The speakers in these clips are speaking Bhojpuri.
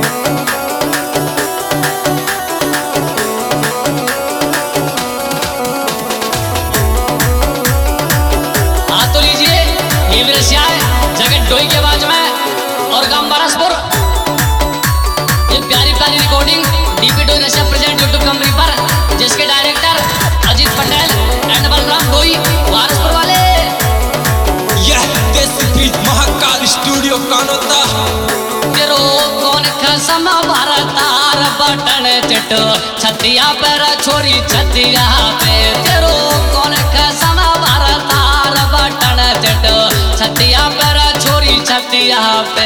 जगत डोई के आवाज में और गांव बारसपुर। ये प्यारी प्यारी recording DP Doi Russia present YouTube company पर, जिसके डायरेक्टर अजीत पटेल एंड बलराम डोई बारसपुर वाले। यह देसी बीट महाकाल स्टूडियो कानोता। तेरो कौन खसम भारतार बटन चट छतिया पर छोरी छतिया पे। तेरो कौन खसम भारतार बटन चट छतिया पर छोरी छतिया पे।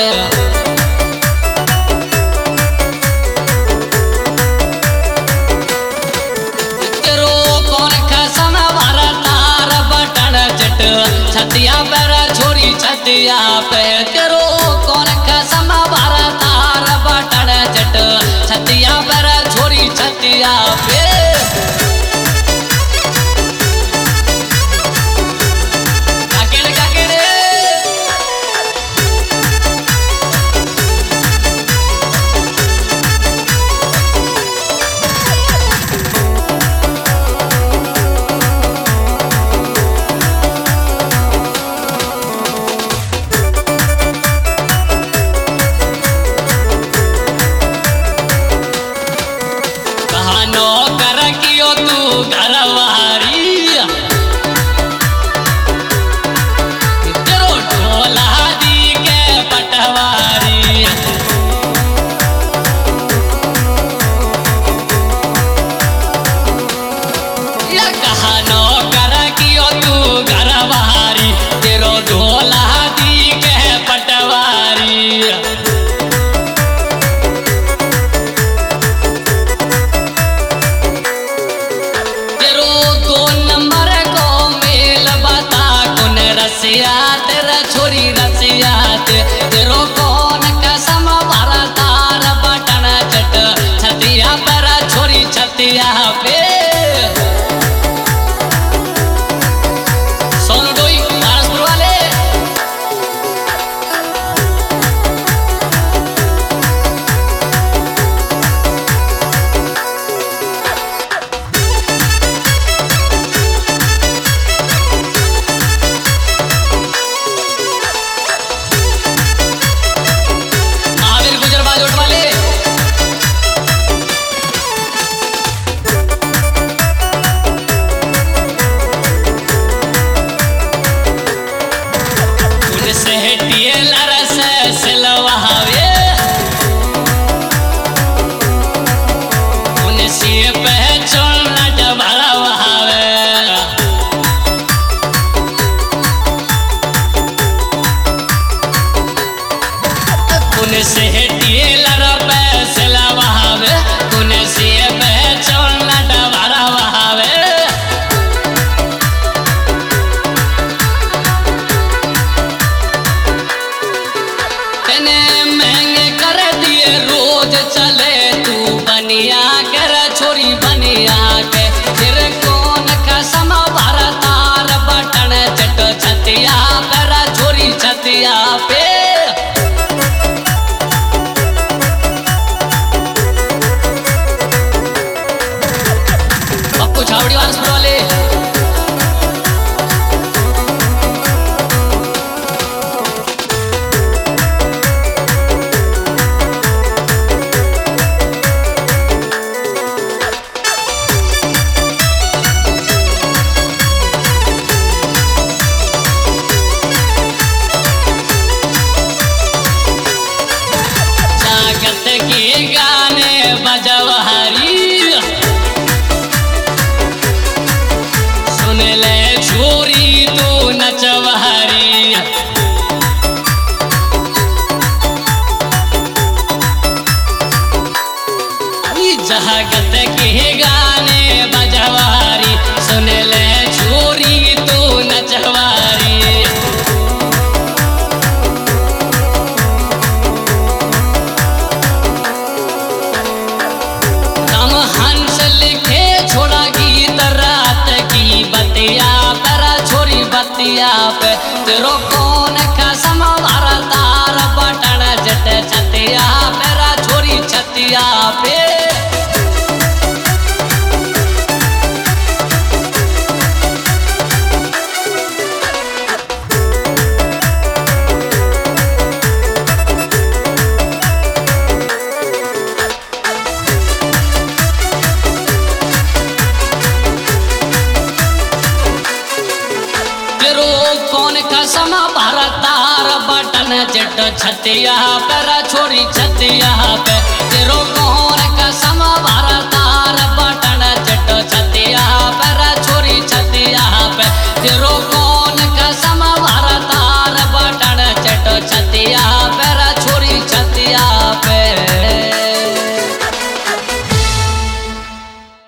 तेरो कौन खसम भारतार बटन चट छतिया पर छोरी छतिया पे। तेरो कौन खसम भारतार बटन चट छतिया पर छोरी छतिया पे। तेरो कौन कसम भारतार बटन चट छतिया पर छोरी छतिया पे। सोनू डोई बारसपुर वाले। छतिया पे पप्पू छावड़ी बारसपुर वाले। के गाने बजवारी सुन ले छोरी तू नचवारी। जगत के गाने बजवारी सुन ले छोरी तू नचवारी। पे तेरो कौन कसम भारतार बटन जट छतिया पे। कौन कसम भरतार बटन चिट छतिया पर छोरी छतिया पे तेरो कौन कसम भरतार